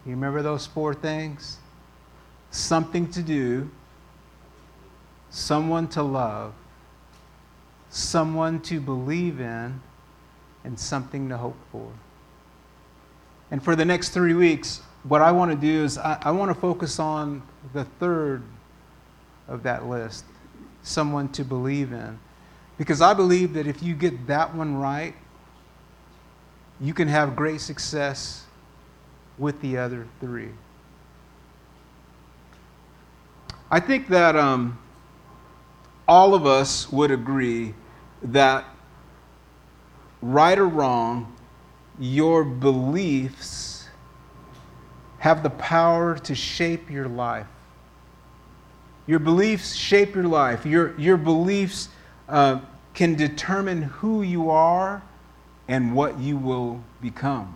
You remember those four things? Something to do, someone to love, someone to believe in, and something to hope for. And for the next 3 weeks, what I want to do is I want to focus on the third of that list, someone to believe in. Because I believe that if you get that one right, you can have great success with the other three. I think that all of us would agree that, right or wrong, your beliefs have the power to shape your life. Your beliefs shape your life. Your beliefs can determine who you are and what you will become.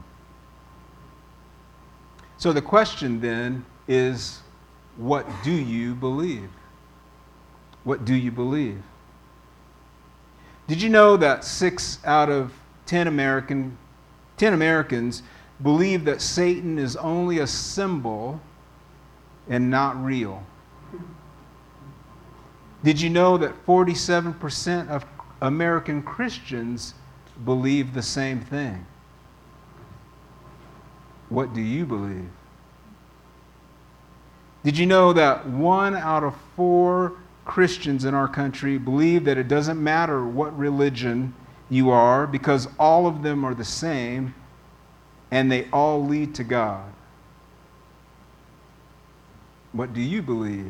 So the question then is, what do you believe? What do you believe? Did you know that 6 out of 10 Americans believe that Satan is only a symbol and not real? Did you know that 47% of American Christians believe the same thing? What do you believe? Did you know that 1 out of 4 Christians in our country believe that it doesn't matter what religion you are because all of them are the same and they all lead to God? What do you believe?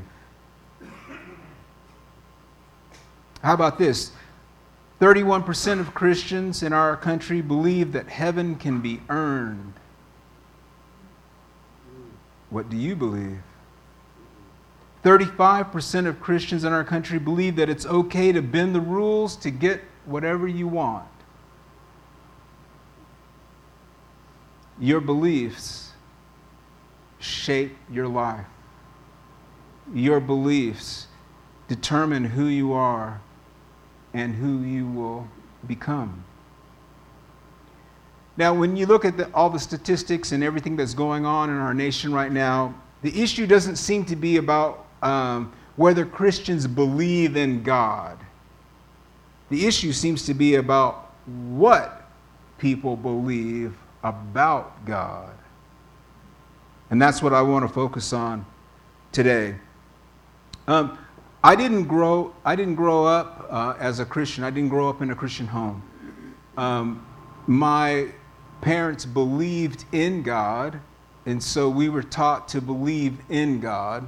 How about this? 31% of Christians in our country believe that heaven can be earned. What do you believe? 35% of Christians in our country believe that it's okay to bend the rules to get whatever you want. Your beliefs shape your life. Your beliefs determine who you are and who you will become. Now, when you look at all the statistics and everything that's going on in our nation right now, the issue doesn't seem to be about whether Christians believe in God. The issue seems to be about what people believe about God. And that's what I want to focus on today. I didn't grow up as a Christian. I didn't grow up in a Christian home. My parents believed in God, and so we were taught to believe in God.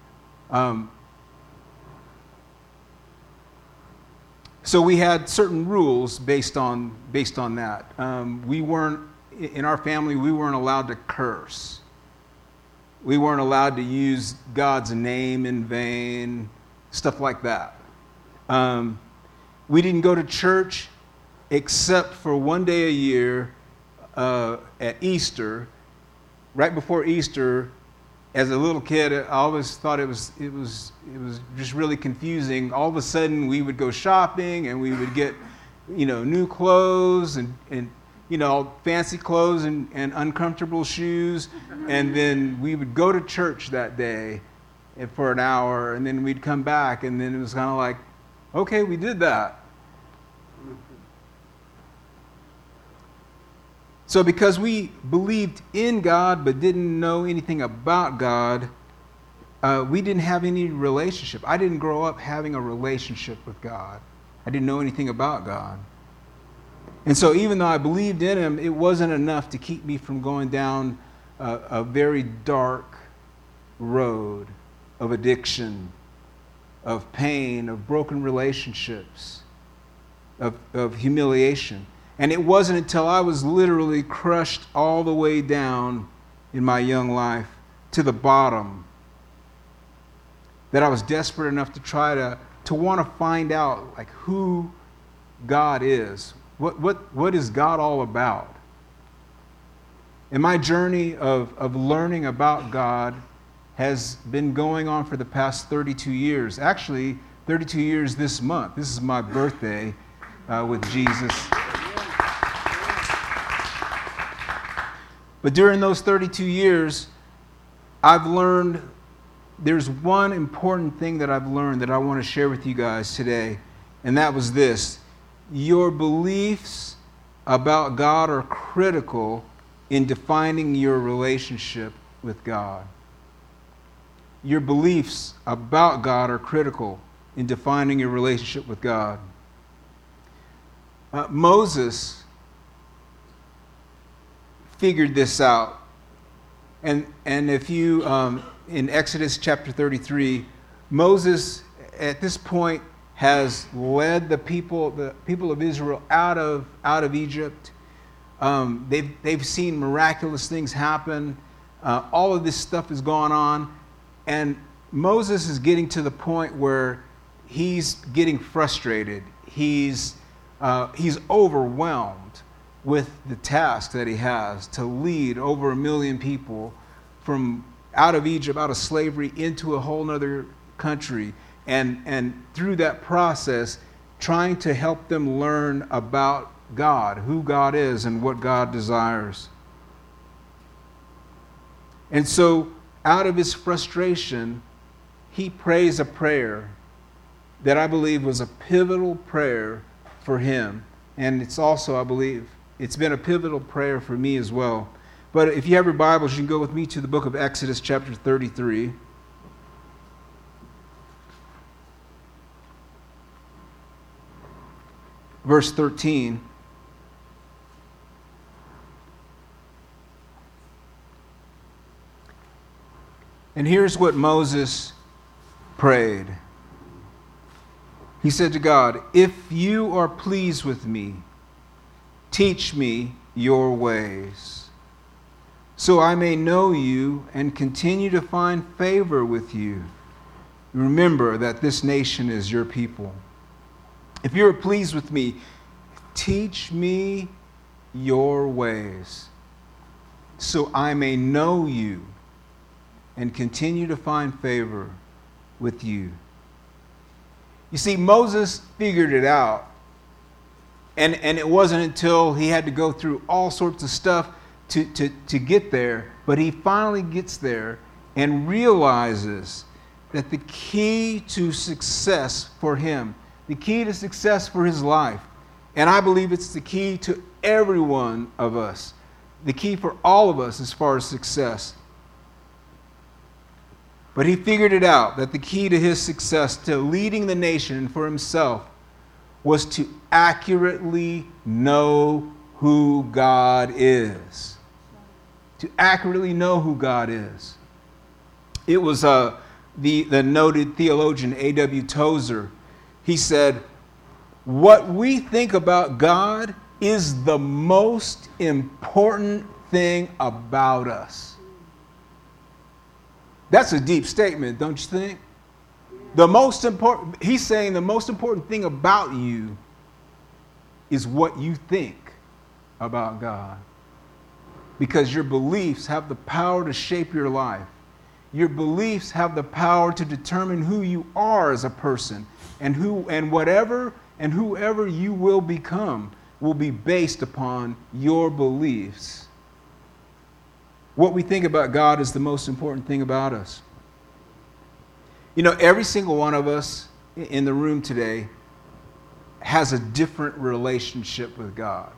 So we had certain rules based on that. In our family, we weren't allowed to curse. We weren't allowed to use God's name in vain, stuff like that. We didn't go to church except for one day a year at Easter. Right before Easter, as a little kid, I always thought it was just really confusing. All of a sudden, we would go shopping and we would get, new clothes and fancy clothes and uncomfortable shoes, and then we would go to church that day for an hour, and then we'd come back, and then it was kind of like, okay, we did that. So because we believed in God but didn't know anything about God, we didn't have any relationship. I didn't grow up having a relationship with God. I didn't know anything about God. And so even though I believed in Him, it wasn't enough to keep me from going down a very dark road of addiction, of pain, of broken relationships, of humiliation. And it wasn't until I was literally crushed all the way down in my young life to the bottom that I was desperate enough to try to want to find out like who God is. What is God all about? And my journey of learning about God has been going on for the past 32 years. Actually, 32 years this month. This is my birthday with Jesus. But during those 32 years, I've learned, there's one important thing that I've learned that I want to share with you guys today, and that was this. Your beliefs about God are critical in defining your relationship with God. Your beliefs about God are critical in defining your relationship with God. Moses figured this out. And if you, in Exodus chapter 33, Moses at this point has led the people of Israel out of Egypt. They've seen miraculous things happen. All of this stuff is going on. And Moses is getting to the point where he's getting frustrated. He's overwhelmed with the task that he has to lead over 1 million people from out of Egypt, out of slavery, into a whole other country. And through that process, trying to help them learn about God, who God is and what God desires. And so, out of his frustration, he prays a prayer that I believe was a pivotal prayer for him. And it's also, I believe, it's been a pivotal prayer for me as well. But if you have your Bibles, you can go with me to the book of Exodus chapter 33. Verse 13. And here's what Moses prayed. He said to God, "If you are pleased with me, teach me your ways, so I may know you and continue to find favor with you. Remember that this nation is your people. If you are pleased with me, teach me your ways, so I may know you and continue to find favor with you." You see, Moses figured it out. And it wasn't until he had to go through all sorts of stuff to get there. But he finally gets there and realizes that the key to success for him, the key to success for his life, and I believe it's the key to every one of us, the key for all of us as far as success. But he figured it out, that the key to his success, to leading the nation and for himself, was to accurately know who God is. To accurately know who God is. It was the noted theologian A.W. Tozer. He said, "What we think about God is the most important thing about us." That's a deep statement, don't you think? He's saying the most important thing about you is what you think about God. Because your beliefs have the power to shape your life. Your beliefs have the power to determine who you are as a person, and whoever you will become will be based upon your beliefs. What we think about God is the most important thing about us. You know, every single one of us in the room today has a different relationship with God.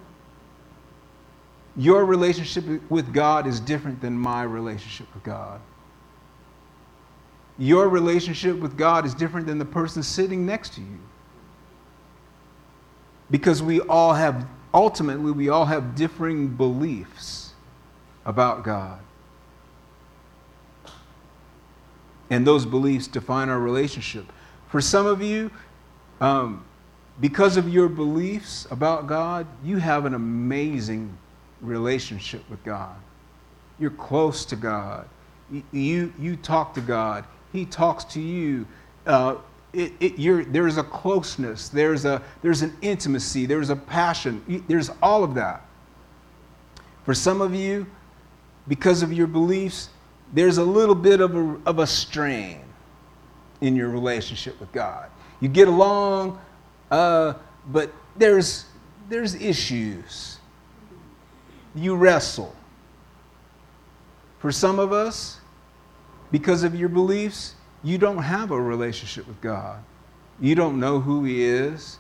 Your relationship with God is different than my relationship with God. Your relationship with God is different than the person sitting next to you. Because we all have differing beliefs about God. And those beliefs define our relationship. For some of you, because of your beliefs about God, you have an amazing relationship with God. You're close to God. You talk to God. He talks to you. There's a closeness. There's an intimacy. There's a passion. There's all of that. For some of you, because of your beliefs, there's a little bit of a strain in your relationship with God. You get along, but there's issues. You wrestle. For some of us, because of your beliefs, you don't have a relationship with God. You don't know who He is.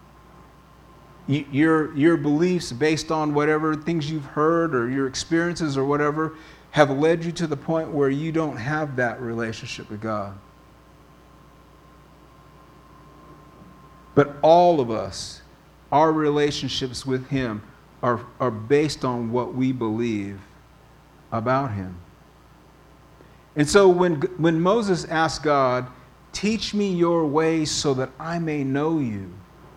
Your beliefs based on whatever things you've heard or your experiences or whatever have led you to the point where you don't have that relationship with God. But all of us, our relationships with Him are based on what we believe about Him. And so when Moses asked God, "Teach me your ways so that I may know you,"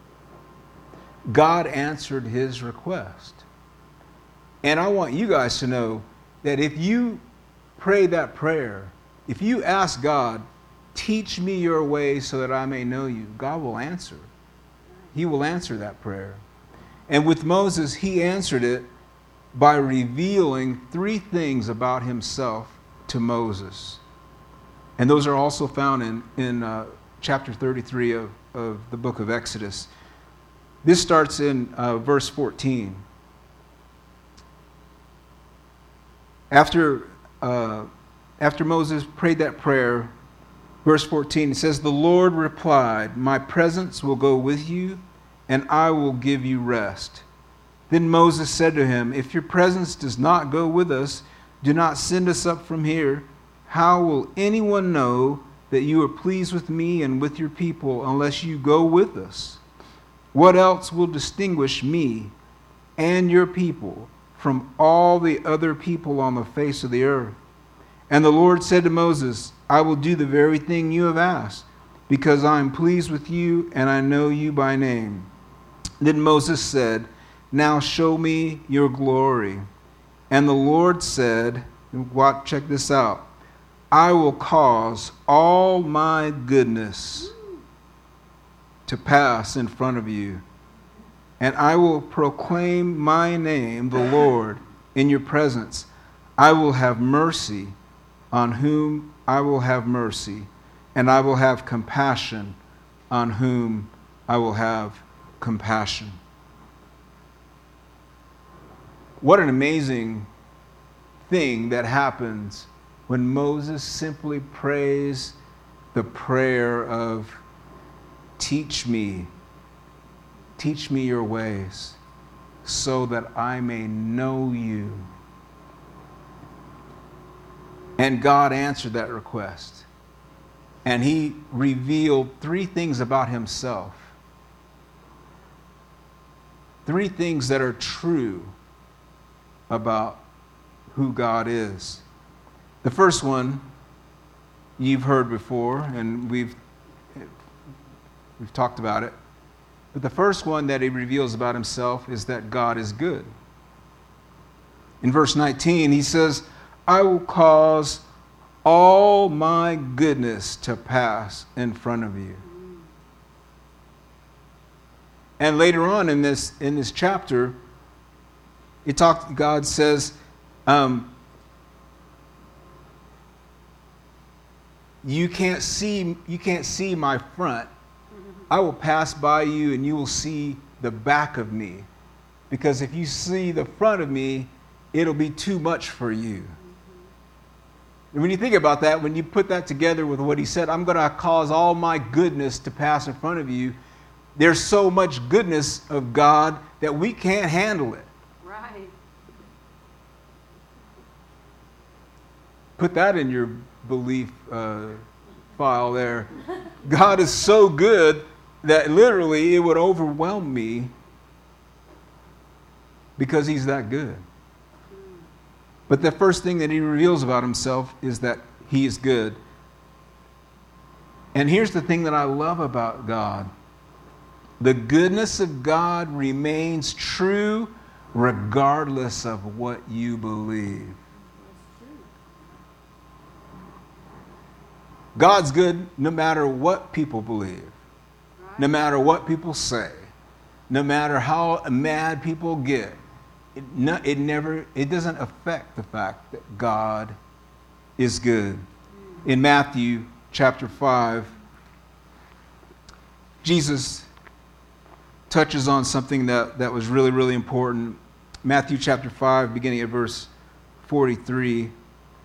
God answered his request. And I want you guys to know that if you pray that prayer, if you ask God, "Teach me your ways so that I may know you," God will answer. He will answer that prayer. And with Moses, he answered it by revealing 3 things about himself to Moses. And those are also found in chapter 33 of the book of Exodus. This starts in verse 14. After Moses prayed that prayer, verse 14, it says, "The Lord replied, 'My presence will go with you, and I will give you rest.' Then Moses said to him, 'If your presence does not go with us, do not send us up from here. How will anyone know that you are pleased with me and with your people unless you go with us? What else will distinguish me and your people from all the other people on the face of the earth?' And the Lord said to Moses, 'I will do the very thing you have asked, because I am pleased with you and I know you by name.' Then Moses said, 'Now show me your glory.' And the Lord said," check this out, "I will cause all my goodness to pass in front of you, and I will proclaim my name, the Lord, in your presence. I will have mercy on whom I will have mercy, and I will have compassion on whom I will have compassion." What an amazing thing that happens when Moses simply prays the prayer of, teach me your ways so that I may know you." And God answered that request. And He revealed 3 things about Himself. 3 things that are true about who God is. The first one you've heard before, and we've talked about it. But the first one that He reveals about Himself is that God is good. In verse 19, He says, "I will cause all my goodness to pass in front of you." And later on in this chapter, God says, you can't see my front. I will pass by you and you will see the back of me. Because if you see the front of me, it'll be too much for you. And when you think about that, when you put that together with what He said, "I'm going to cause all my goodness to pass in front of you," there's so much goodness of God that we can't handle it. Right. Put that in your belief file there. God is so good that literally it would overwhelm me because He's that good. But the first thing that He reveals about Himself is that He is good. And here's the thing that I love about God. The goodness of God remains true regardless of what you believe. God's good no matter what people believe, no matter what people say, no matter how mad people get. It doesn't affect the fact that God is good. In Matthew chapter 5, Jesus touches on something that was really, really important. Matthew chapter 5, beginning at verse 43.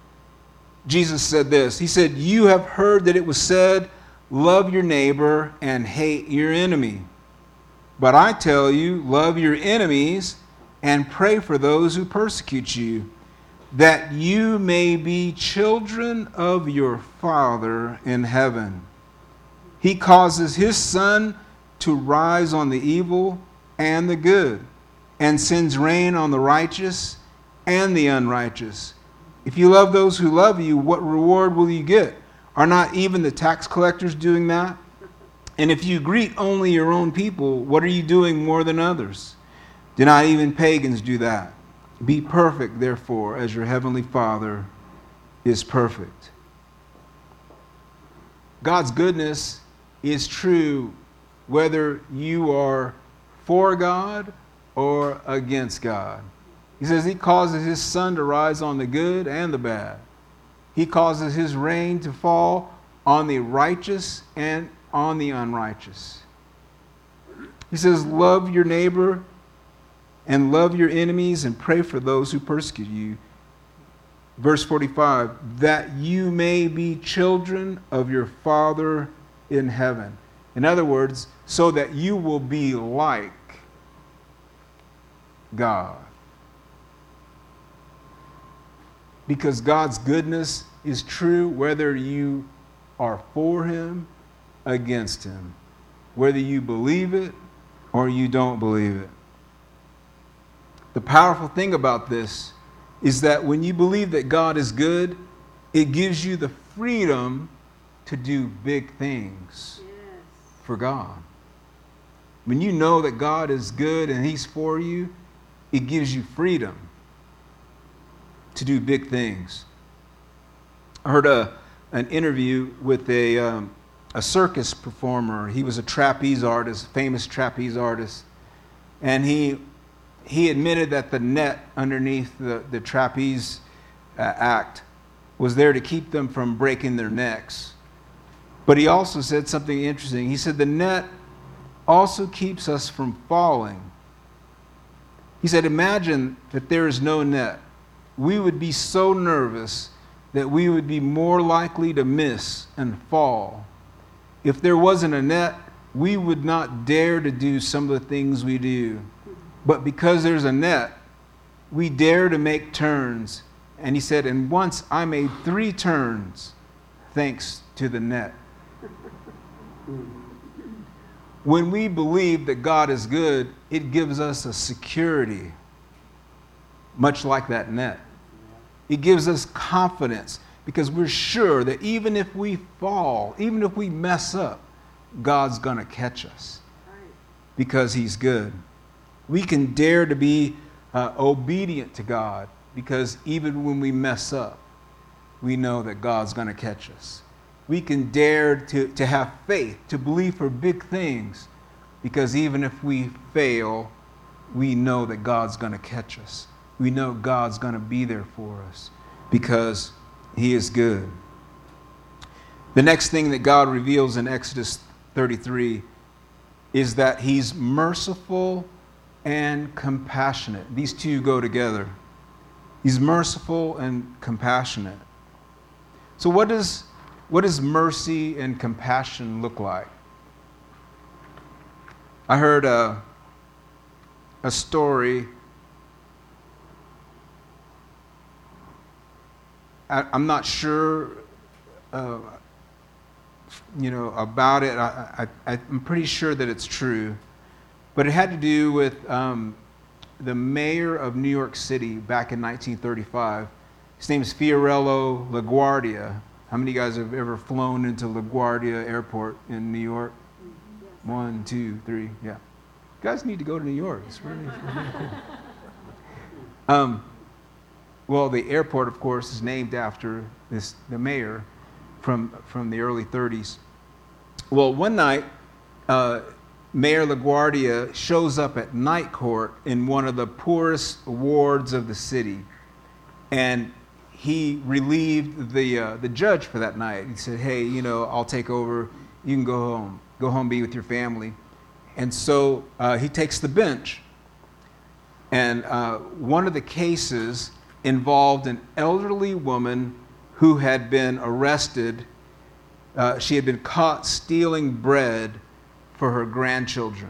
Jesus said this. He said, "You have heard that it was said, 'Love your neighbor and hate your enemy.' But I tell you, love your enemies and pray for those who persecute you, that you may be children of your Father in heaven. He causes his sun to rise on the evil and the good, and sends rain on the righteous and the unrighteous. If you love those who love you, what reward will you get? Are not even the tax collectors doing that? And if you greet only your own people, what are you doing more than others? Do not even pagans do that? Be perfect, therefore, as your heavenly Father is perfect." God's goodness is true whether you are for God or against God. He says he causes his sun to rise on the good and the bad. He causes his rain to fall on the righteous and on the unrighteous. He says, love your neighbor and love your enemies and pray for those who persecute you. Verse 45, that you may be children of your Father in heaven. In other words, so that you will be like God. Because God's goodness is true whether you are for him, against him, whether you believe it or you don't believe it. The powerful thing about this is that when you believe that God is good, it gives you the freedom to do big things for God. When you know that God is good and he's for you, it gives you freedom to do big things. I heard an interview with a circus performer. He was a trapeze artist, famous trapeze artist. And he admitted that the net underneath the trapeze act was there to keep them from breaking their necks. But he also said something interesting. He said the net also keeps us from falling. He said, imagine that there is no net. We would be so nervous that we would be more likely to miss and fall. If there wasn't a net, we would not dare to do some of the things we do. But because there's a net, we dare to make turns. And he said, and once I made 3 turns thanks to the net. When we believe that God is good, it gives us a security, much like that net. It gives us confidence because we're sure that even if we fall, even if we mess up, God's going to catch us because he's good. We can dare to be obedient to God because even when we mess up, we know that God's going to catch us. We can dare to have faith, to believe for big things because even if we fail, we know that God's going to catch us. We know God's going to be there for us because he is good. The next thing that God reveals in Exodus 33 is that he's merciful and compassionate. These two go together. He's merciful and compassionate. So what does mercy and compassion look like? I heard a story. I'm not sure, about it. I'm pretty sure that it's true, but it had to do with the mayor of New York City back in 1935. His name is Fiorello LaGuardia. How many of you guys have ever flown into LaGuardia Airport in New York? 1, 2, 3, yeah. You guys need to go to New York. It's really cool. Well, the airport, of course, is named after the mayor from the early 30s. Well, one night, Mayor LaGuardia shows up at night court in one of the poorest wards of the city, and he relieved the judge for that night. He said, "Hey, I'll take over. You can go home, be with your family." And so he takes the bench, and one of the cases involved an elderly woman who had been arrested. She had been caught stealing bread for her grandchildren.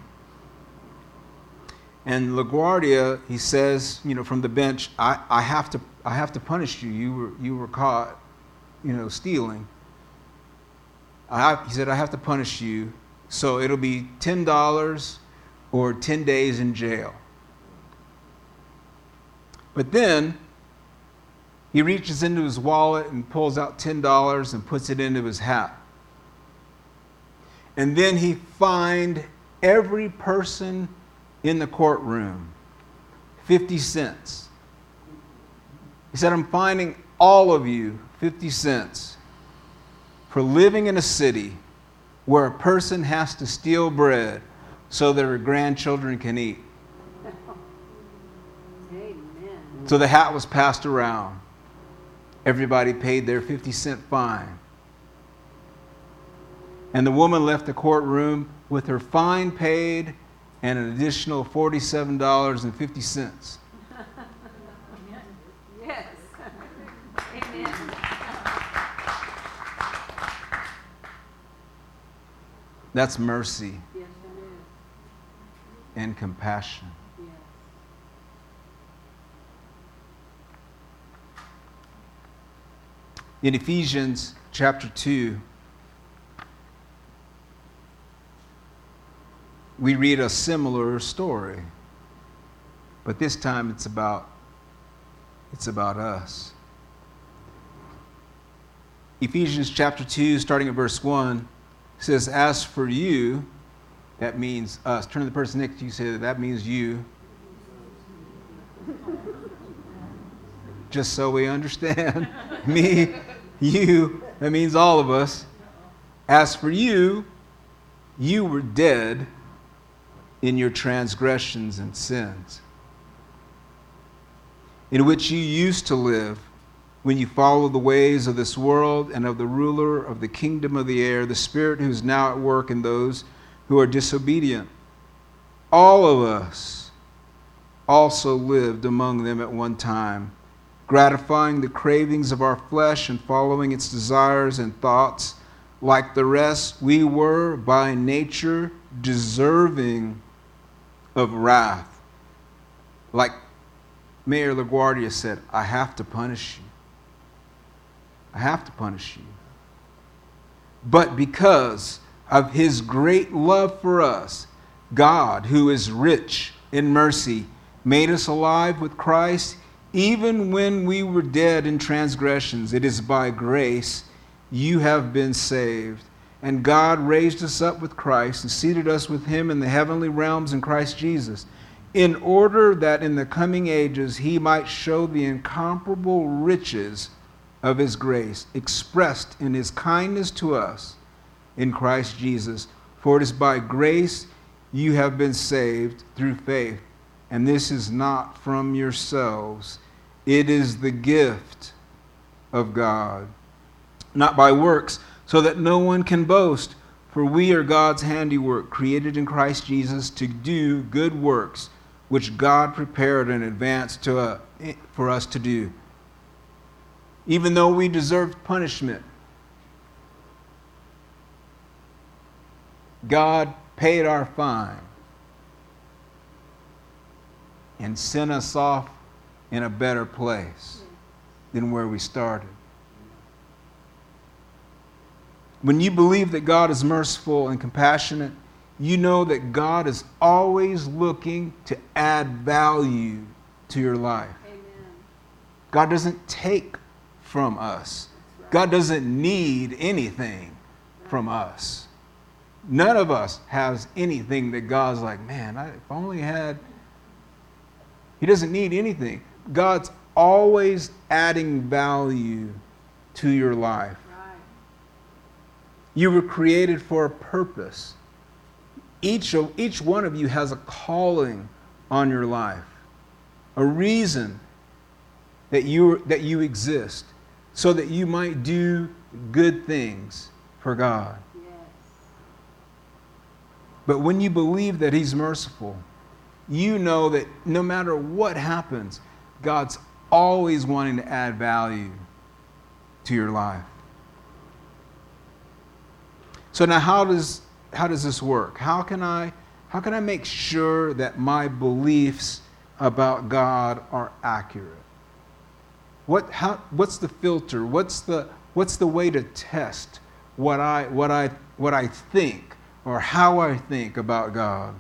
And LaGuardia, he says, from the bench, I have to punish you. You were caught, stealing. He said, I have to punish you. So it'll be $10 or 10 days in jail. But then he reaches into his wallet and pulls out $10 and puts it into his hat. And then he fined every person in the courtroom 50 cents. He said, I'm fining all of you 50 cents for living in a city where a person has to steal bread so their grandchildren can eat. Amen. So the hat was passed around. Everybody paid their 50-cent fine. And the woman left the courtroom with her fine paid and an additional $47.50. Yes. Amen. That's mercy. Yes, it is. And compassion. Yes. In Ephesians chapter 2, we read a similar story, but this time it's about us. Ephesians chapter 2, starting at verse 1, says, as for you, that means us. Turn to the person next to you and say, that means you. Just so we understand. Me, you, that means all of us. As for you, you were dead in your transgressions and sins, in which you used to live when you followed the ways of this world and of the ruler of the kingdom of the air, the spirit who is now at work in those who are disobedient. All of us also lived among them at one time, gratifying the cravings of our flesh and following its desires and thoughts. Like the rest, we were by nature deserving of wrath. Like Mayor LaGuardia said, I have to punish you. I have to punish you. But because of his great love for us, God, who is rich in mercy, made us alive with Christ, even when we were dead in transgressions. It is by grace you have been saved. And God raised us up with Christ and seated us with him in the heavenly realms in Christ Jesus, in order that in the coming ages he might show the incomparable riches of his grace, expressed in his kindness to us in Christ Jesus. For it is by grace you have been saved through faith, and this is not from yourselves. It is the gift of God, not by works, so that no one can boast. For we are God's handiwork, created in Christ Jesus to do good works, which God prepared in advance for us to do. Even though we deserved punishment, God paid our fine and sent us off in a better place than where we started. When you believe that God is merciful and compassionate, you know that God is always looking to add value to your life. Amen. God doesn't take from us. God doesn't need anything from us. None of us has anything that God's like, man, if I only had. He doesn't need anything. God's always adding value to your life. Right. You were created for a purpose. Each one of you has a calling on your life, a reason that you exist, so that you might do good things for God. Yes. But when you believe that he's merciful, you know that no matter what happens, God's always wanting to add value to your life. So now how does this work? How can I make sure that my beliefs about God are accurate? What's the filter? What's the way to test what I think or how I think about God?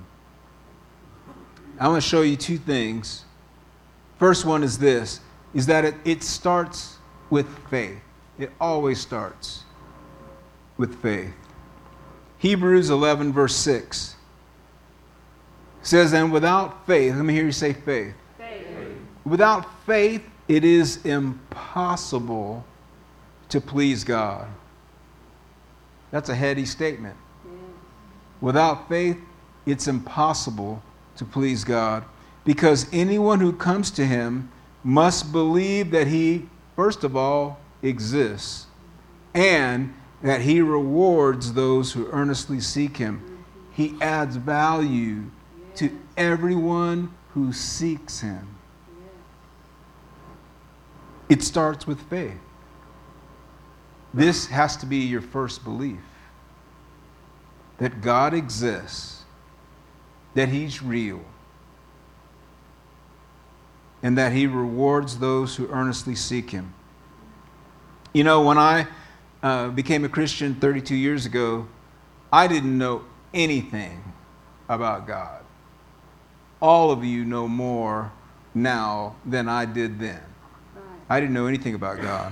I want to show you two things. First one is this, is that it starts with faith. It always starts with faith. Hebrews 11 verse 6 says, and without faith, let me hear you say faith. Faith. Without faith, it is impossible to please God. That's a heady statement. Without faith, it's impossible to please God, because anyone who comes to him must believe that he, first of all, exists, and that he rewards those who earnestly seek him. He adds value to everyone who seeks him. It starts with faith. This has to be your first belief, that God exists, that he's real, and that he rewards those who earnestly seek him. You know, when I became a Christian 32 years ago, I didn't know anything about God. All of you know more now than I did then. I didn't know anything about God.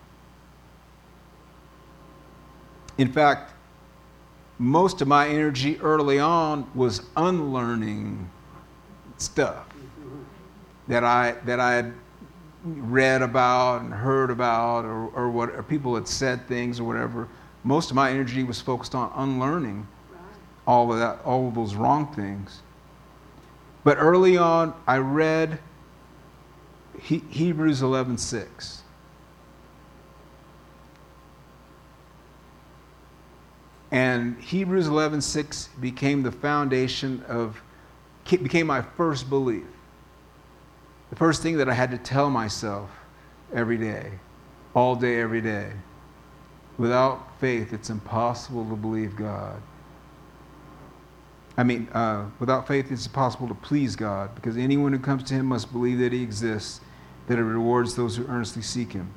In fact, most of my energy early on was unlearning stuff that I had read about and heard about, or people had said things or whatever. Most of my energy was focused on unlearning all of that, all of those wrong things. But early on, I read Hebrews 11:6. And Hebrews 11:6 became the foundation became my first belief. The first thing that I had to tell myself every day, all day, every day. Without faith, it's impossible to believe God. Without faith, it's impossible to please God, because anyone who comes to him must believe that he exists, that he rewards those who earnestly seek him.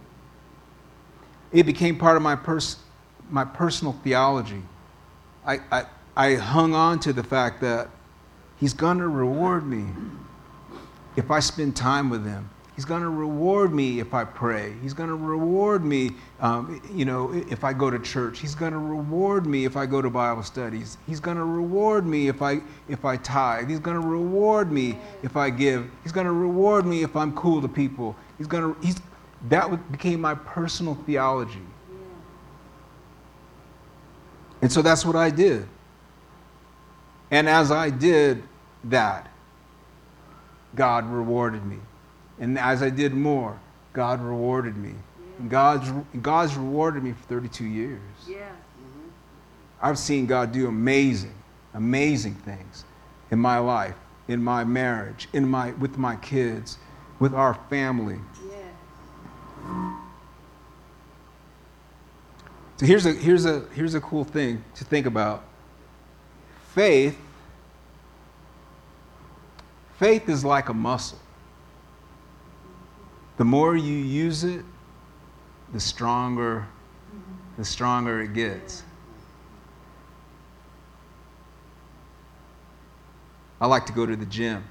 It became part of my personal theology. I hung on to the fact that he's going to reward me if I spend time with him. He's going to reward me if I pray. He's going to reward me, if I go to church. He's going to reward me if I go to Bible studies. He's going to reward me if I tithe. He's going to reward me if I give. He's going to reward me if I'm cool to people. That became my personal theology. And so that's what I did. And as I did that, God rewarded me. And as I did more, God rewarded me. And God's rewarded me for 32 years. Yeah. I've seen God do amazing, amazing things in my life, in my marriage, with my kids, with our family. Yeah. So here's a cool thing to think about. Faith is like a muscle. The more you use it, the stronger it gets. I like to go to the gym.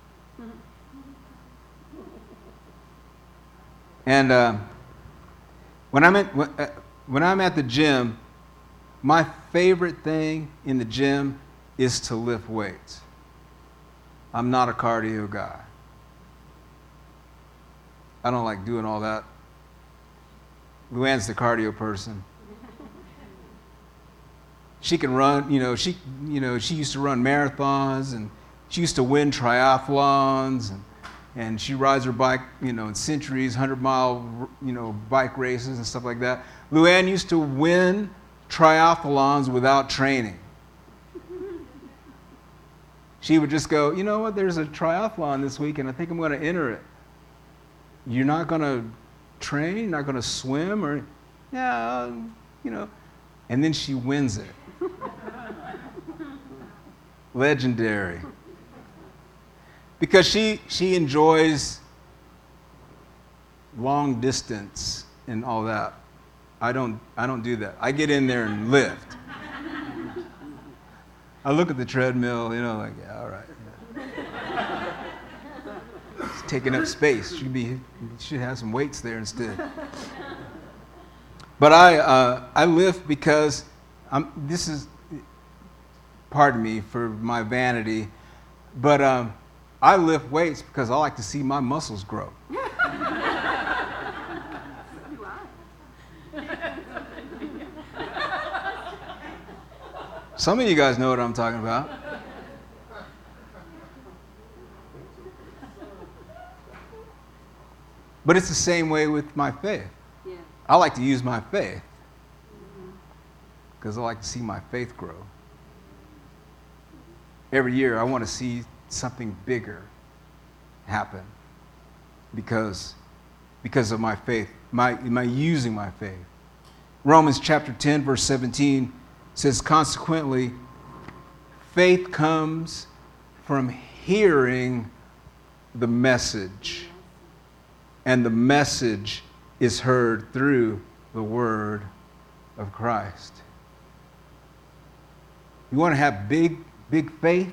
And when I'm at the gym, my favorite thing in the gym is to lift weights. I'm not a cardio guy. I don't like doing all that. Luann's the cardio person. She can run, she used to run marathons, and she used to win triathlons, and she rides her bike, in centuries, 100-mile, bike races and stuff like that. Luann used to win triathlons without training. She would just go, you know what, there's a triathlon this week, and I think I'm going to enter it. You're not going to train? You're not going to swim? Or, yeah, you know. And then she wins it. Legendary. Because she enjoys long distance and all that. I don't do that. I get in there and lift. I look at the treadmill, you know, like, yeah, all right. Yeah. It's taking up space. Should have some weights there instead. But I lift because this is, pardon me for my vanity, but I lift weights because I like to see my muscles grow. Some of you guys know what I'm talking about. But it's the same way with my faith. Yeah. I like to use my faith because I like to see my faith grow. Every year I want to see something bigger happen because of my faith, my using my faith. Romans chapter 10, verse 17 says, consequently, faith comes from hearing the message, and the message is heard through the word of Christ. You want to have big faith?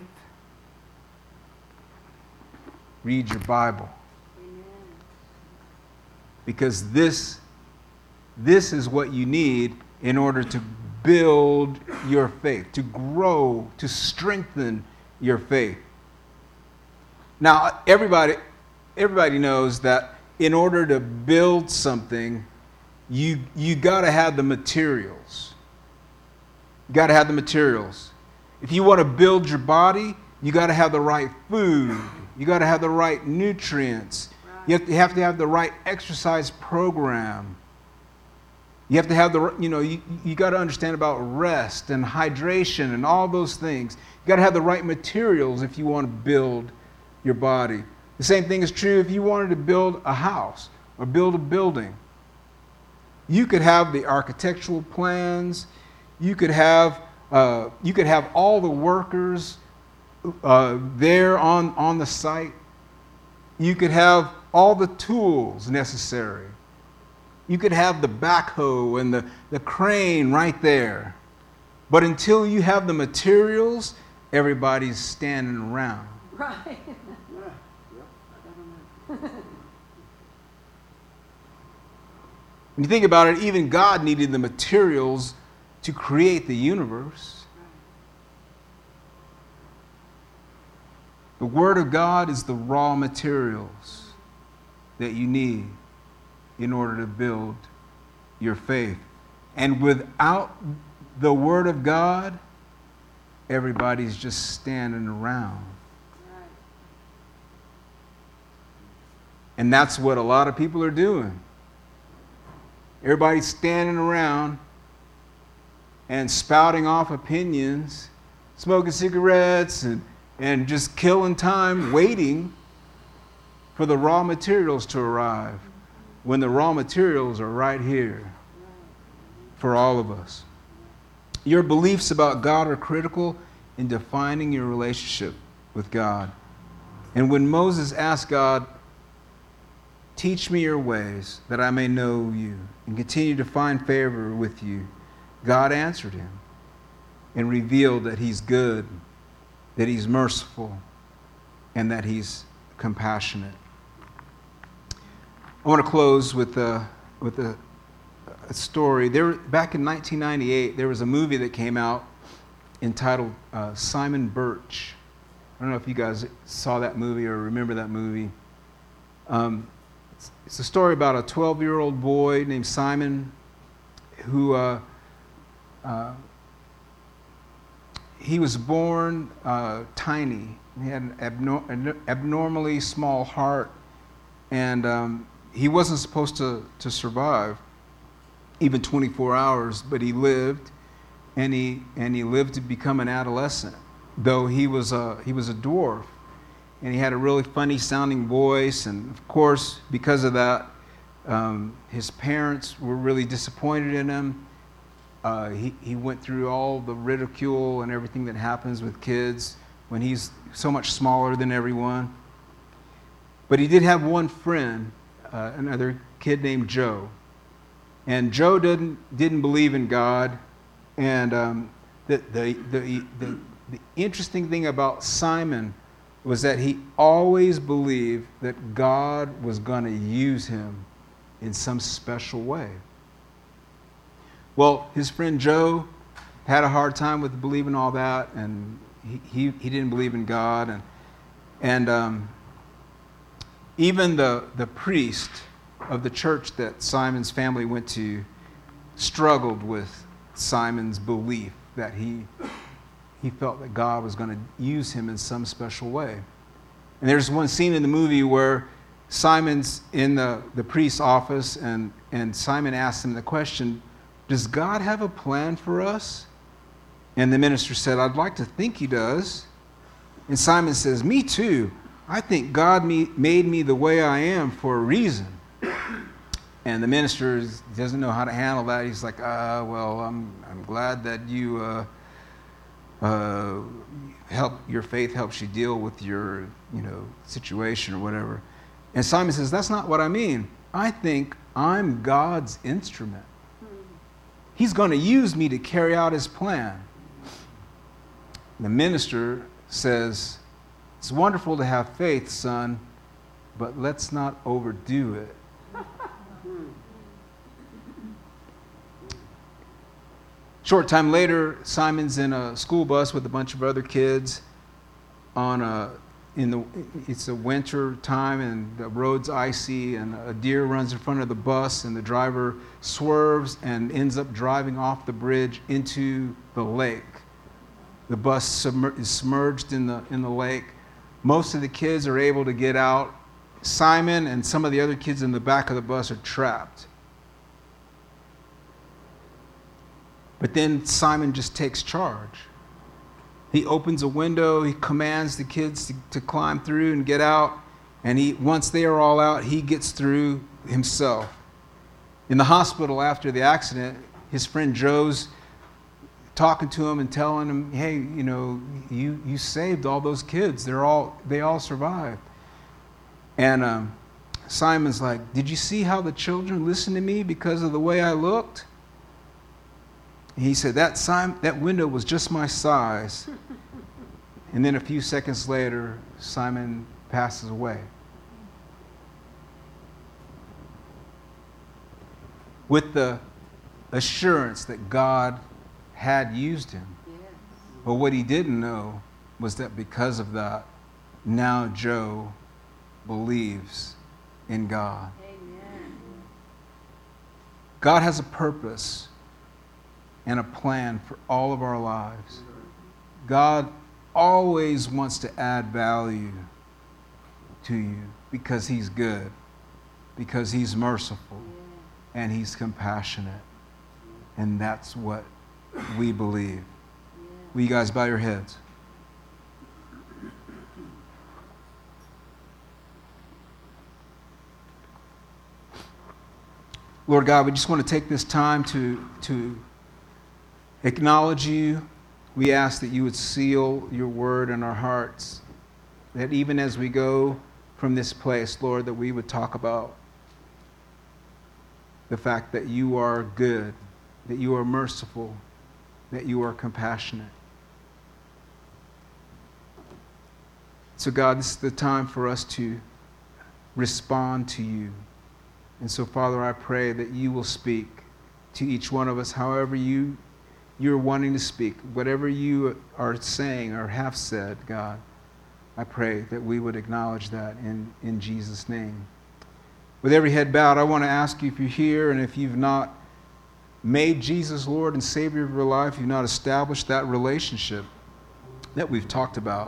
Read your Bible. Amen. Because this is what you need in order to build your faith, to grow, to strengthen your faith. Now, everybody knows that in order to build something, you got to have the materials. You got to have the materials. If you want to build your body, you got to have the right food. You got to have the right nutrients. Right. You have to have the right exercise program. You have to have you got to understand about rest and hydration and all those things. You got to have the right materials if you want to build your body. The same thing is true if you wanted to build a house or build a building. You could have the architectural plans. You could have all the workers there on the site. You could have all the tools necessary. You could have the backhoe and the crane right there. But until you have the materials, everybody's standing around. Right. When you think about it, even God needed the materials to create the universe. The Word of God is the raw materials that you need in order to build your faith. And without the Word of God, everybody's just standing around. And that's what a lot of people are doing. Everybody's standing around and spouting off opinions, smoking cigarettes, and just killing time waiting for the raw materials to arrive, when the raw materials are right here for all of us. Your beliefs about God are critical in defining your relationship with God. And when Moses asked God, "Teach me your ways, that I may know you and continue to find favor with you," God answered him and revealed that he's good, that he's merciful, and that he's compassionate. I want to close with a story. Back in 1998, there was a movie that came out entitled Simon Birch. I don't know if you guys saw that movie or remember that movie. It's a story about a 12-year-old boy named Simon who he was born tiny. He had an abnormally small heart, and he wasn't supposed to survive even 24 hours, but he lived, and he lived to become an adolescent, though he was a dwarf. And he had a really funny sounding voice, and of course, because of that, His parents were really disappointed in him. He went through all the ridicule and everything that happens with kids when he's so much smaller than everyone. But he did have one friend, another kid named Joe. And Joe didn't believe in God. And the interesting thing about Simon was that he always believed that God was going to use him in some special way. Well, his friend Joe had a hard time with believing all that, and he didn't believe in God. And even the priest of the church that Simon's family went to struggled with Simon's belief that he felt that God was going to use him in some special way. And there's one scene in the movie where Simon's in the priest's office, and Simon asks him the question, does God have a plan for us? And the minister said, I'd like to think he does. And Simon says, me too. I think God made me the way I am for a reason. And the minister doesn't know how to handle that. He's like, well, I'm glad that you your faith helps you deal with your situation or whatever. And Simon says, that's not what I mean. I think I'm God's instrument. He's going to use me to carry out his plan. The minister says, it's wonderful to have faith, son, but let's not overdo it. Short time later, Simon's in a school bus with a bunch of other kids it's a winter time and the road's icy, and a deer runs in front of the bus, and the driver swerves and ends up driving off the bridge into the lake. The bus is submerged in the lake. Most of the kids are able to get out. Simon and some of the other kids in the back of the bus are trapped. But then Simon just takes charge. He opens a window, he commands the kids to climb through and get out, and once they are all out, he gets through himself. In the hospital after the accident, his friend Joe's talking to him and telling him, hey, you saved all those kids. They all survived. And Simon's like, did you see how the children listened to me because of the way I looked? He said, that window was just my size. And then a few seconds later, Simon passes away. With the assurance that God had used him. Yes. But what he didn't know was that because of that, now Joe believes in God. Amen. God has a purpose and a plan for all of our lives. God always wants to add value to you because he's good, because he's merciful, and he's compassionate. And that's what we believe. Will you guys bow your heads? Lord God, we just want to take this time to acknowledge you. We ask that you would seal your word in our hearts, that even as we go from this place, Lord, that we would talk about the fact that you are good, that you are merciful, that you are compassionate. So God, this is the time for us to respond to you. And so, Father, I pray that you will speak to each one of us however you're wanting to speak. Whatever you are saying or have said, God, I pray that we would acknowledge that in Jesus' name. With every head bowed, I want to ask you if you're here and if you've not made Jesus Lord and Savior of your life, you've not established that relationship that we've talked about.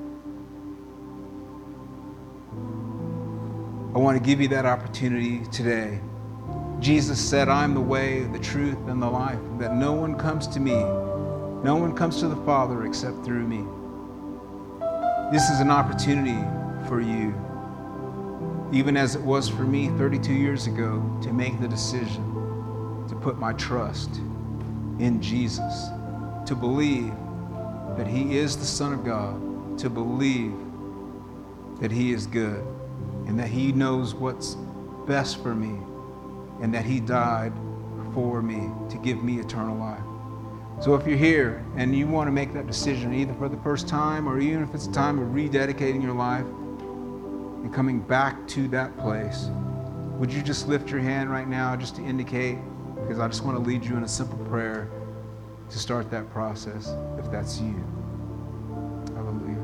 I want to give you that opportunity today. Jesus said, I'm the way, the truth, and the life, that no one comes to me, no one comes to the Father except through me. This is an opportunity for you even as it was for me 32 years ago, to make the decision to put my trust in Jesus, to believe that He is the Son of God, to believe that He is good and that He knows what's best for me and that He died for me to give me eternal life. So if you're here and you want to make that decision either for the first time or even if it's a time of rededicating your life and coming back to that place, would you just lift your hand right now just to indicate, because I just want to lead you in a simple prayer to start that process if that's you. Hallelujah.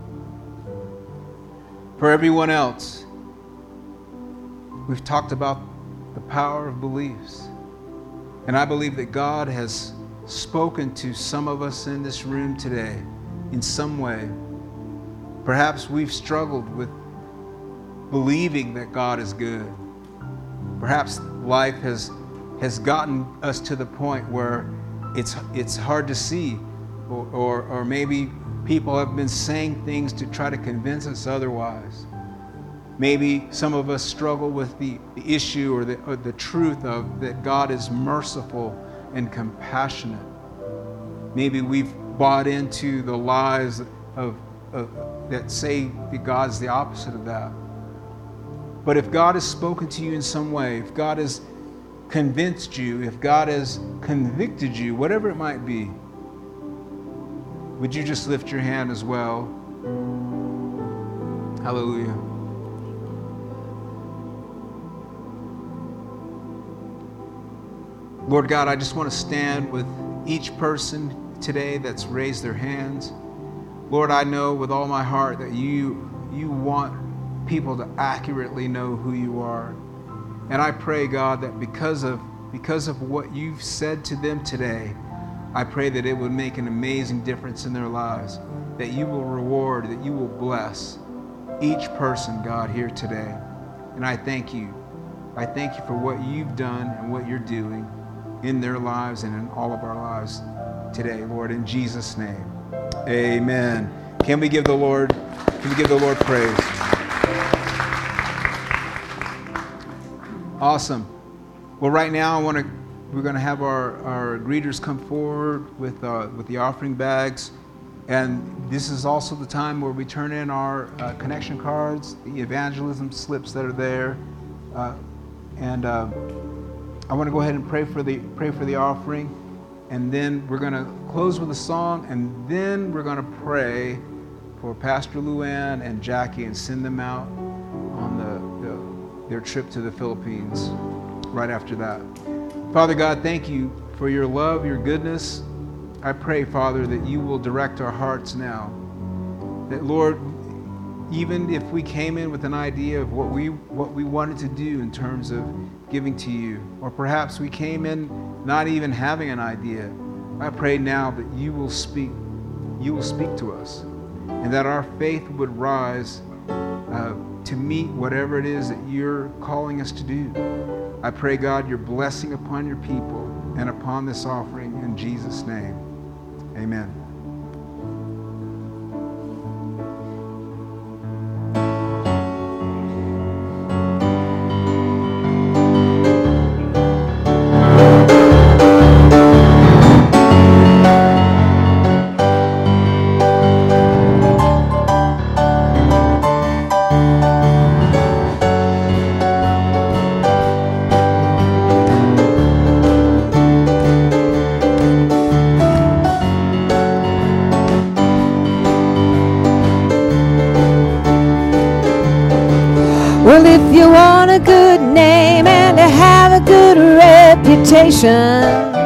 For everyone else, we've talked about the power of beliefs. And I believe that God has spoken to some of us in this room today in some way. Perhaps we've struggled with believing that God is good. Perhaps life has gotten us to the point where it's hard to see, or maybe people have been saying things to try to convince us otherwise. Maybe some of us struggle with the issue or the truth of that God is merciful and compassionate. Maybe we've bought into the lies of that say that God's the opposite of that. But if God has spoken to you in some way, if God has convinced you, if God has convicted you, whatever it might be, would you just lift your hand as well? Hallelujah. Lord God, I just want to stand with each person today that's raised their hands. Lord, I know with all my heart that you want people to accurately know who you are. And I pray, God, that because of what you've said to them today, I pray that it would make an amazing difference in their lives, that you will reward, that you will bless each person, God, here today. And I thank you. I thank you for what you've done and what you're doing in their lives and in all of our lives today, Lord, in Jesus' name. Amen. Can we give the Lord praise? Awesome. Well, right now we're going to have our greeters come forward with the offering bags, and this is also the time where we turn in our connection cards, the evangelism slips that are there, and I want to go ahead and pray for the offering, and then we're going to close with a song, and then we're going to pray for Pastor Luann and Jackie and send them out on their trip to the Philippines right after that. Father God, thank you for your love, your goodness. I pray, Father, that you will direct our hearts now. That, Lord, even if we came in with an idea of what we wanted to do in terms of giving to you, or perhaps we came in not even having an idea, I pray now that you will speak to us, and that our faith would rise to meet whatever it is that you're calling us to do. I pray, God, your blessing upon your people and upon this offering in Jesus' name. Amen. Well, if you want a good name and to have a good reputation,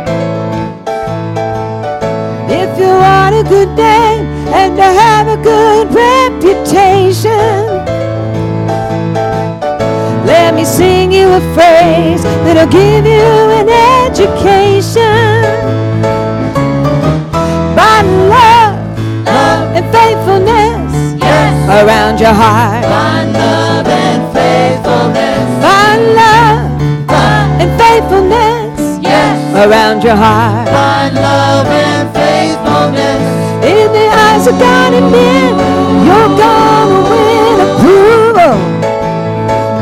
if you want a good name and to have a good reputation, let me sing you a phrase that'll give you an education. By love and faithfulness, yes, around your heart. Find love and faithfulness. Find love and faithfulness, Yes, around your heart. find love and faithfulness. In the eyes of God and men, you're gonna win approval.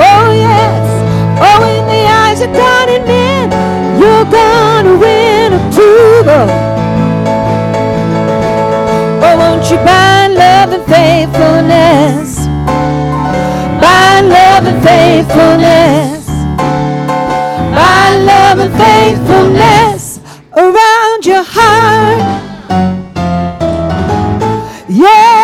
faithfulness. By love and faithfulness. By love and faithfulness around your heart. Yeah.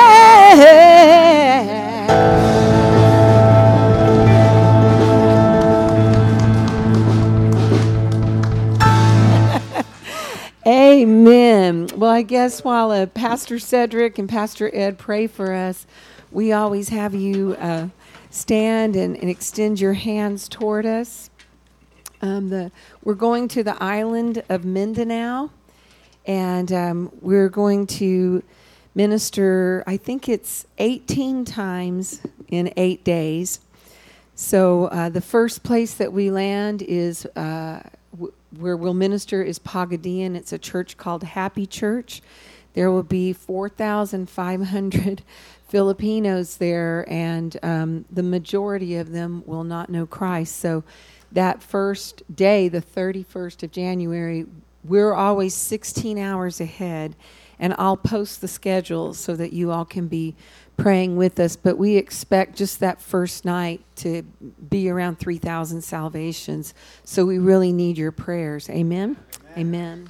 Amen. Well, I guess while Pastor Cedric and Pastor Ed pray for us, we always have you stand and extend your hands toward us. We're going to the island of Mindanao, and we're going to minister, I think it's 18 times in 8 days. So the first place that we land is where we'll minister is Pagadian. It's a church called Happy Church. There will be 4,500 Filipinos there, and the majority of them will not know Christ. So that first day, the 31st of January, we're always 16 hours ahead, and I'll post the schedule so that you all can be praying with us. But we expect just that first night to be around 3,000 salvations. So we really need your prayers. Amen? Amen.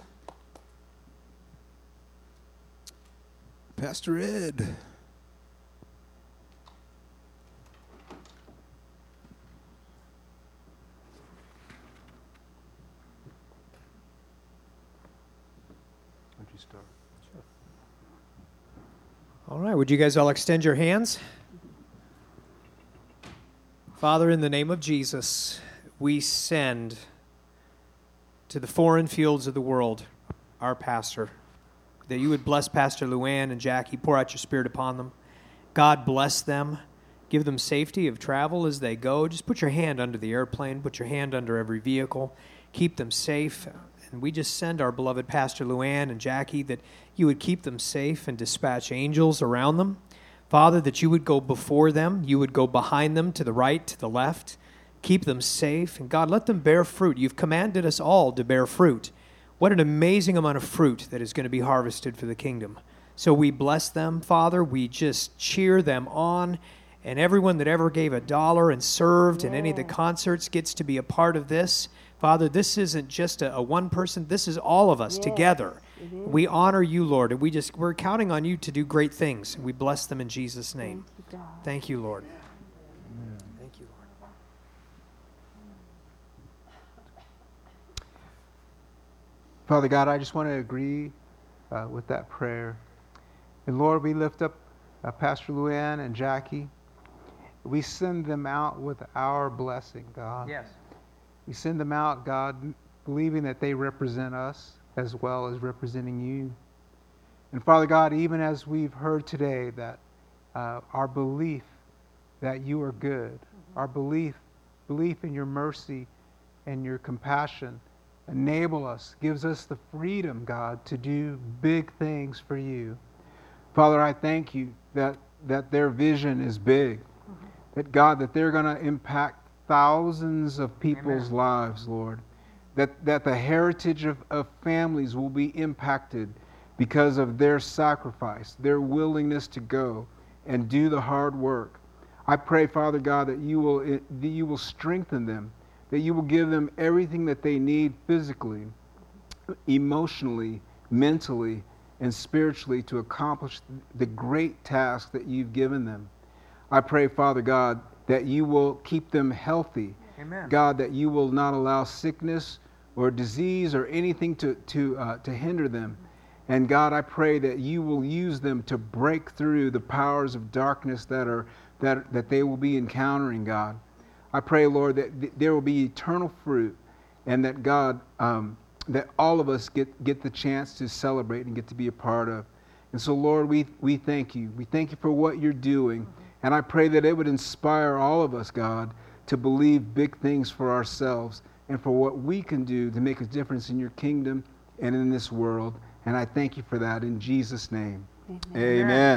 Pastor Ed. All right, would you guys all extend your hands? Father, in the name of Jesus, we send to the foreign fields of the world our pastor, that you would bless Pastor Luann and Jackie, pour out your Spirit upon them. God bless them. Give them safety of travel as they go. Just put your hand under the airplane. Put your hand under every vehicle. Keep them safe. And we just send our beloved Pastor Luann and Jackie that you would keep them safe and dispatch angels around them. Father, that you would go before them. You would go behind them to the right, to the left. Keep them safe. And God, let them bear fruit. You've commanded us all to bear fruit. What an amazing amount of fruit that is going to be harvested for the kingdom. So we bless them, Father. We just cheer them on. And everyone that ever gave $1 and served in any of the concerts gets to be a part of this. Father, this isn't just a one person. This is all of us together. Mm-hmm. We honor you, Lord, and we're counting on you to do great things. We bless them in Jesus' name. Thank you, Lord. Amen. Thank you, Lord. Father God, I just want to agree with that prayer. And Lord, we lift up Pastor Luann and Jackie. We send them out with our blessing, God. Yes. We send them out, God, believing that they represent us as well as representing you. And Father God, even as we've heard today that our belief that you are good, our belief in your mercy and your compassion enable us, gives us the freedom, God, to do big things for you. Father, I thank you that their vision is big, that God, that they're going to impact thousands of people's lives, Lord. That the heritage of families will be impacted because of their sacrifice, their willingness to go and do the hard work. I pray, Father God, that you will strengthen them, that you will give them everything that they need physically, emotionally, mentally, and spiritually to accomplish the great task that you've given them. I pray, Father God, that you will keep them healthy. Amen. God, that you will not allow sickness or disease or anything to hinder them. And God, I pray that you will use them to break through the powers of darkness that they will be encountering, God. I pray, Lord, that there will be eternal fruit, and that God, that all of us get the chance to celebrate and get to be a part of. And so, Lord, we thank you. We thank you for what you're doing. And I pray that it would inspire all of us, God, to believe big things for ourselves and for what we can do to make a difference in your kingdom and in this world. And I thank you for that in Jesus' name. Amen.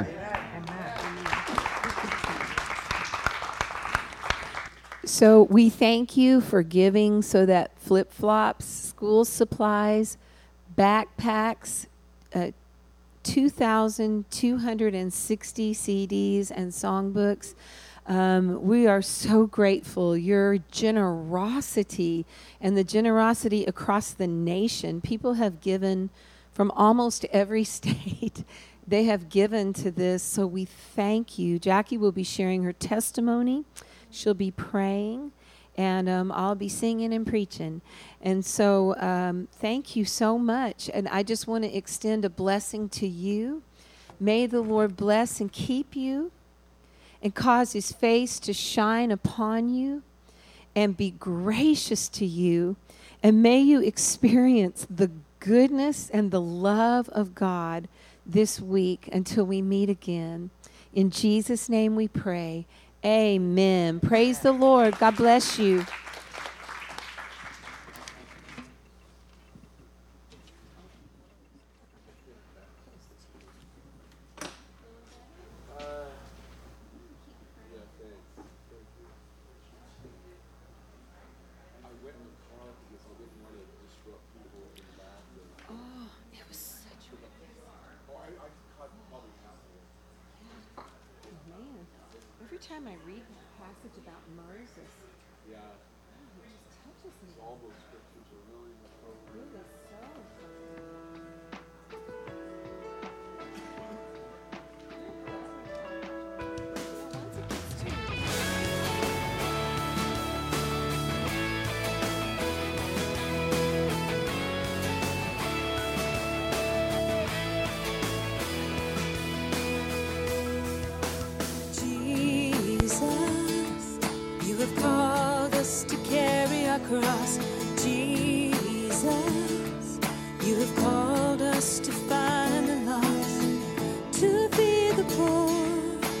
So we thank you for giving so that flip-flops, school supplies, backpacks, 2,260 CDs and songbooks. We are so grateful. Your generosity and the generosity across the nation. People have given from almost every state. They have given to this, so we thank you. Jackie will be sharing her testimony. She'll be praying, and I'll be singing and preaching. And so thank you so much. And I just want to extend a blessing to you. May the Lord bless and keep you and cause his face to shine upon you and be gracious to you. And may you experience the goodness and the love of God this week until we meet again. In Jesus' name we pray. Amen. Praise the Lord. God bless you. Every time I read that passage about Moses, it just touches me. All those scriptures are really so. Cross, Jesus, you have called us to find the lost, to feed the poor,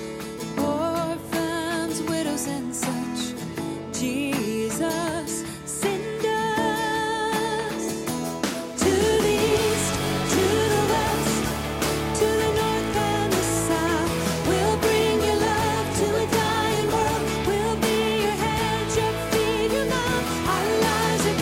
orphans, widows, and such. Jesus, send us to the east, to the west, to the north and the south. We'll bring your love to a dying world. We'll be your hands, your feet, your mouth. Our lives are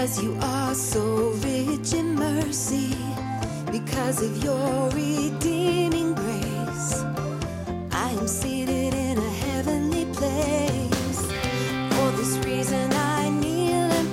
because you are so rich in mercy, because of your redeeming grace, I am seated in a heavenly place. For this reason I kneel and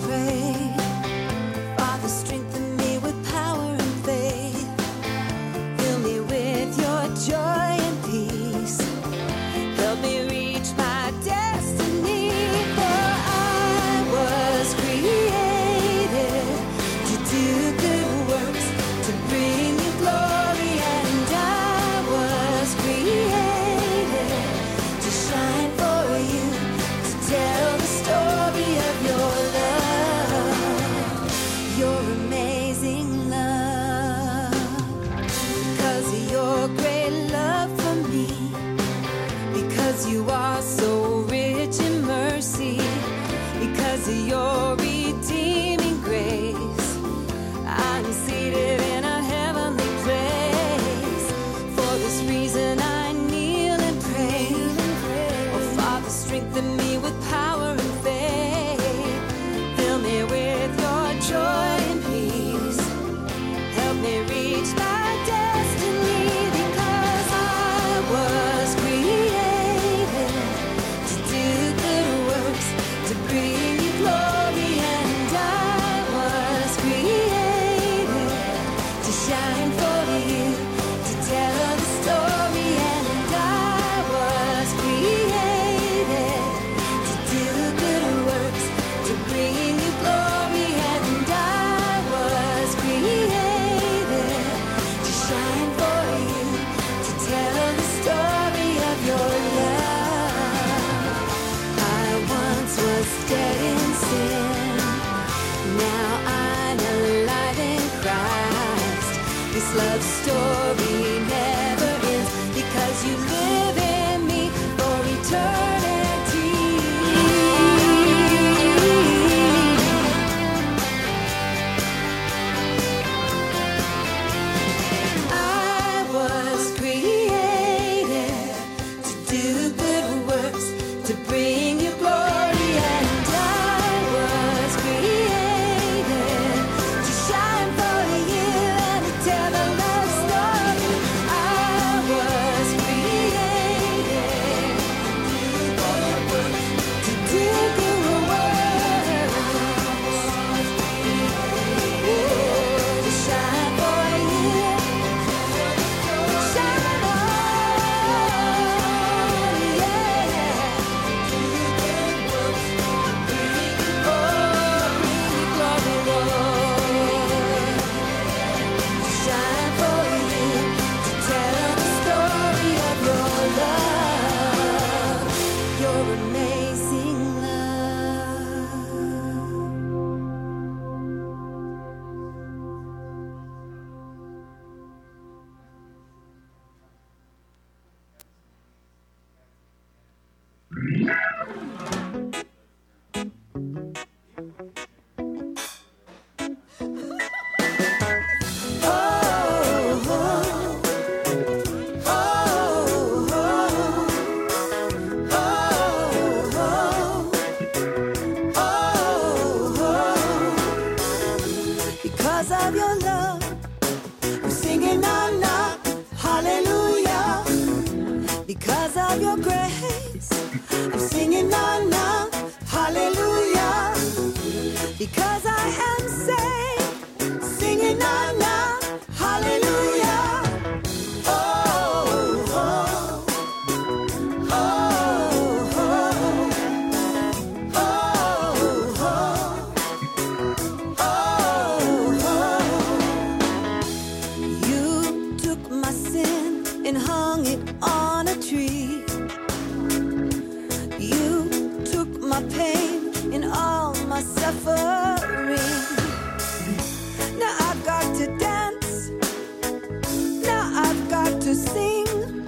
pray. Father, strengthen me with power and faith. Fill me with your joy and peace. Help me reach my destiny. For I was created to do good works, to bring you glory. And I was created to shine for you, to tell the story of your love, your amazing love. Because of your great love for me, because you are so rich in mercy, because of your redeeming grace, I'm seated in a heavenly place. For this reason I kneel and pray. Oh, Father, strengthen me with power and faith. Fill me with your joy and peace. Help me reach my destiny, because I was created to do good works, to bring you glory. And I was created to shine for you, to tell the story. And I was created to do good works, to bring you glory. And I was created to shine for you, to tell the story of your love. I once was dead in sin, now I'm alive in Christ. This love story never ends, because you live in me for eternity. I was created to do good works, to bring you glory. And I was created to shine for you and to tell the love story. I was created to do good works, oh, to shine for you. Shine on, yeah. Oh, bring you glory, Lord. Shine for you, to tell the story of your love, your amazing love. Because of your love, I'm singing na na, hallelujah. Because of your grace, I'm singing na na, hallelujah. Because I am saved, singing na na, hallelujah. Oh, oh, oh, oh, oh, oh. You took my sin and hung it on a tree. You took my pain and all my suffering. Now I've got to dance. Now I've got to sing.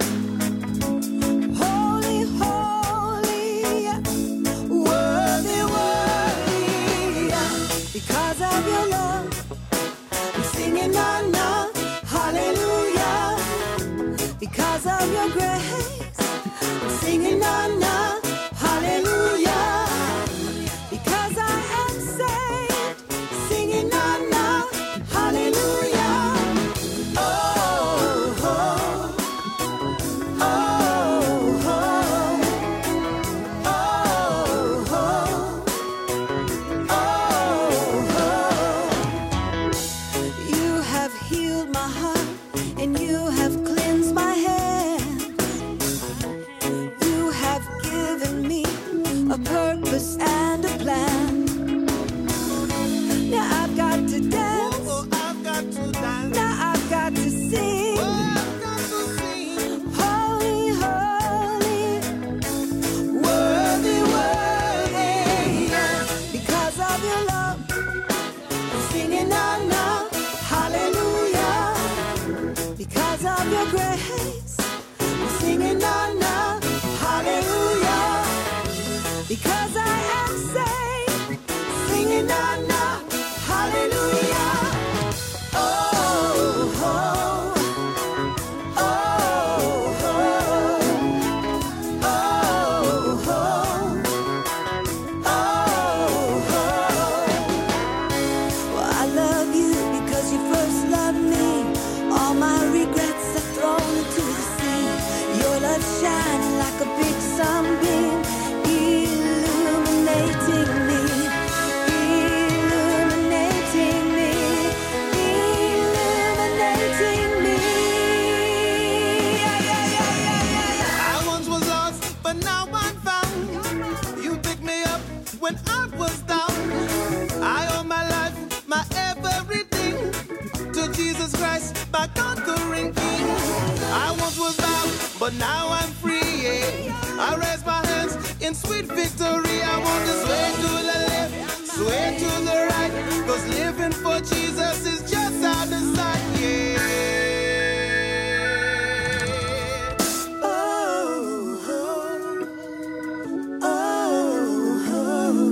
Holy, holy, worthy, worthy. Because of your love, I'm singing na na, hallelujah. Because of your grace, I'm singing na na, hallelujah. purpose and a plan. Now I've got to dance. Oh, I've got to dance. Now I've got to sing. Oh, I've got to sing. Holy, holy, worthy, worthy. Because of your love, I'm singing out now, hallelujah. Because of your grace, I'm singing out now, hallelujah. Because I am saved, singing out now, hallelujah. Oh, oh, oh, oh, oh, oh, oh. Well, I love you because you first loved me. All my regrets are thrown into the sea. Your love shining like a big sunbeam, illuminating me, illuminating me, illuminating me. Yeah, yeah, yeah, yeah, yeah, yeah. I once was lost, but now I'm found. You picked me up when I was down. I owe my life, my everything to Jesus Christ, my conquering King. I once was bound, but now I'm free. Yeah. I raise my hands in sweet victory. I want to sway to the left, sway to the right, 'cause living for Jesus is just out of sight. Yeah. Oh, oh, oh, oh,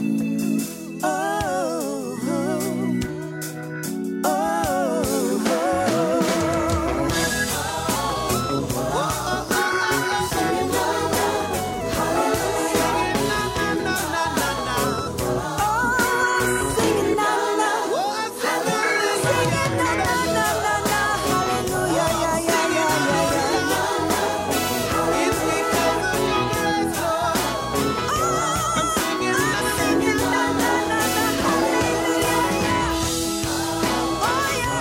singing now, now. Singing na na na na na, hallelujah, yeah, yeah, yeah, yeah, yeah. It's because of your grace, Lord. I'm singing, Singing na na na na, hallelujah, yeah. Oh yeah,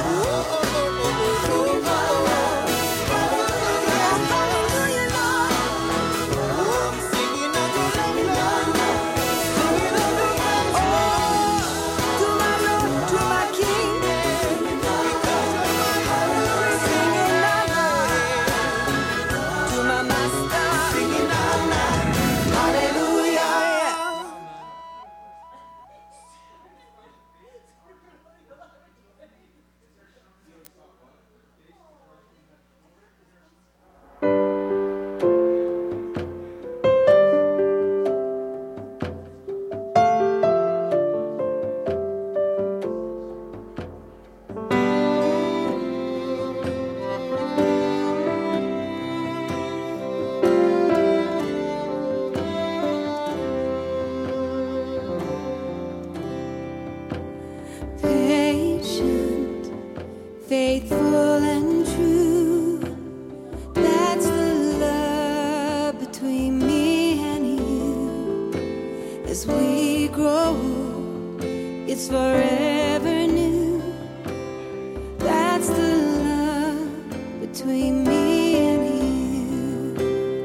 hallelujah, Lord. I'm singing of your love, Lord. Singing of your grace, To my Lord, to my King, singing na na. To my Master, singing na na. hallelujah, yeah. Patient, faithful and true. That's the love between me and you. As we grow, it's forever new. That's the love between me and you.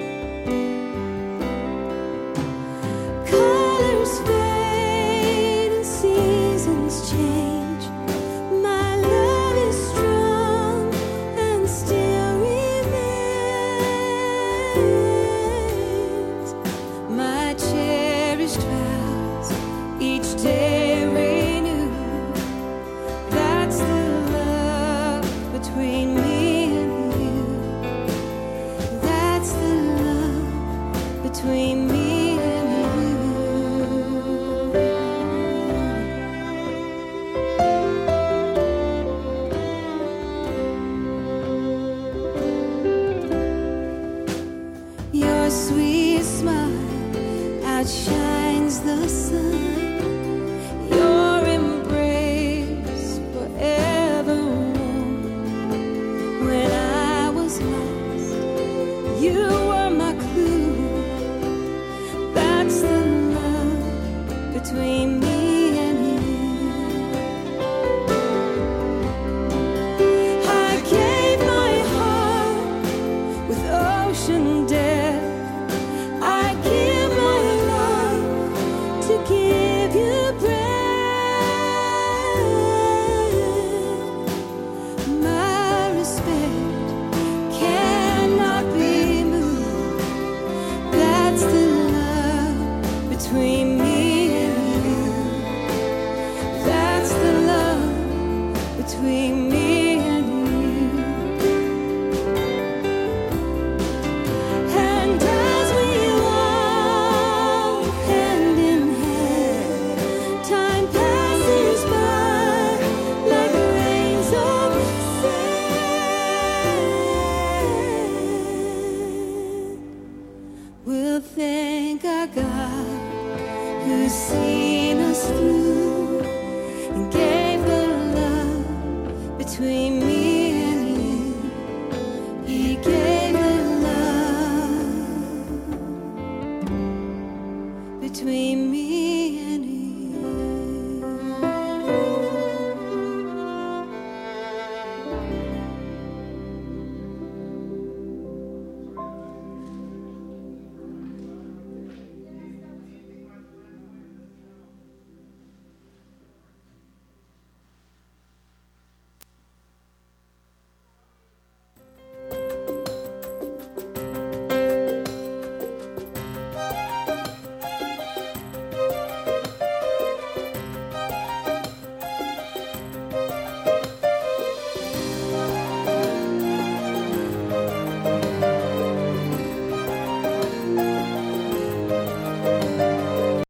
Colors fade and seasons change. My love is strong and still remains. My cherished vows each day renew. That's the love between me and you. That's the love between me and you. Your sweet smile outshines the sun. Your embrace forever warm. When I was lost, you were my clue. That's the love between me and you. I gave my heart with ocean depth. I give my love between me and you. That's the love between me and you. And as we walk hand in hand, time passes by like rains on the sand. We'll thank our God who's seen us through and gave the love between me and you. He gave the love between me